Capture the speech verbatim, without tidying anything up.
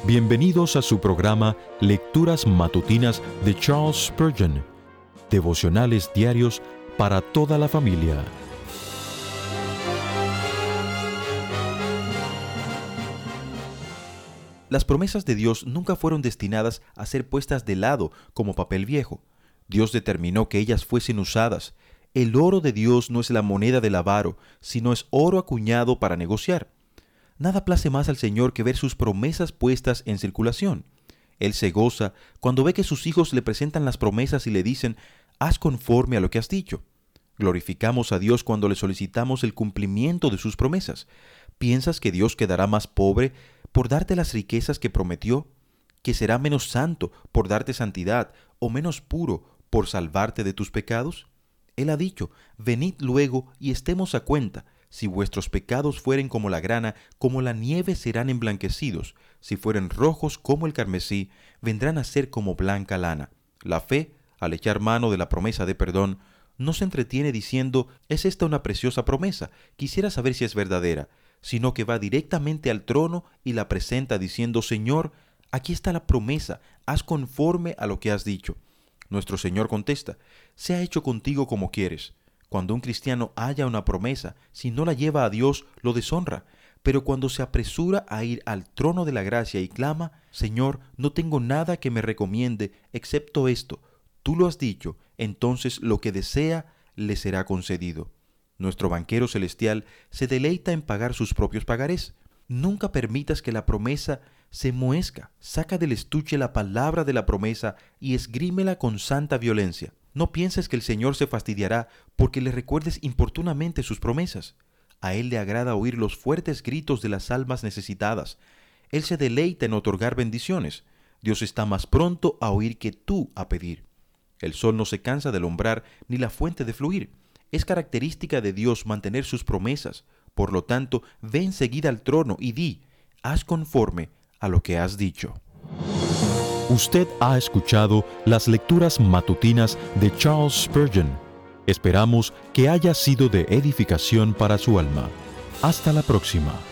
Bienvenidos a su programa Lecturas Matutinas de Charles Spurgeon, devocionales diarios para toda la familia. Las promesas de Dios nunca fueron destinadas a ser puestas de lado como papel viejo. Dios determinó que ellas fuesen usadas. El oro de Dios no es la moneda del avaro, sino es oro acuñado para negociar. Nada place más al Señor que ver sus promesas puestas en circulación. Él se goza cuando ve que sus hijos le presentan las promesas y le dicen: haz conforme a lo que has dicho. Glorificamos a Dios cuando le solicitamos el cumplimiento de sus promesas. ¿Piensas que Dios quedará más pobre por darte las riquezas que prometió? ¿Que será menos santo por darte santidad o menos puro por salvarte de tus pecados? Él ha dicho: venid luego y estemos a cuenta. Si vuestros pecados fueren como la grana, como la nieve serán emblanquecidos. Si fueren rojos como el carmesí, vendrán a ser como blanca lana. La fe, al echar mano de la promesa de perdón, no se entretiene diciendo: ¿es esta una preciosa promesa? Quisiera saber si es verdadera. Sino que va directamente al trono y la presenta diciendo: Señor, aquí está la promesa, haz conforme a lo que has dicho. Nuestro Señor contesta: sea hecho contigo como quieres. Cuando un cristiano halla una promesa, si no la lleva a Dios, lo deshonra. Pero cuando se apresura a ir al trono de la gracia y clama: Señor, no tengo nada que me recomiende excepto esto, tú lo has dicho, entonces lo que desea le será concedido. Nuestro banquero celestial se deleita en pagar sus propios pagarés. Nunca permitas que la promesa se muezca. Saca del estuche la palabra de la promesa y esgrímela con santa violencia. No pienses que el Señor se fastidiará porque le recuerdes importunamente sus promesas. A Él le agrada oír los fuertes gritos de las almas necesitadas. Él se deleita en otorgar bendiciones. Dios está más pronto a oír que tú a pedir. El sol no se cansa de alumbrar ni la fuente de fluir. Es característica de Dios mantener sus promesas. Por lo tanto, ve enseguida al trono y di: haz conforme a lo que has dicho. Usted ha escuchado las lecturas matutinas de Charles Spurgeon. Esperamos que haya sido de edificación para su alma. Hasta la próxima.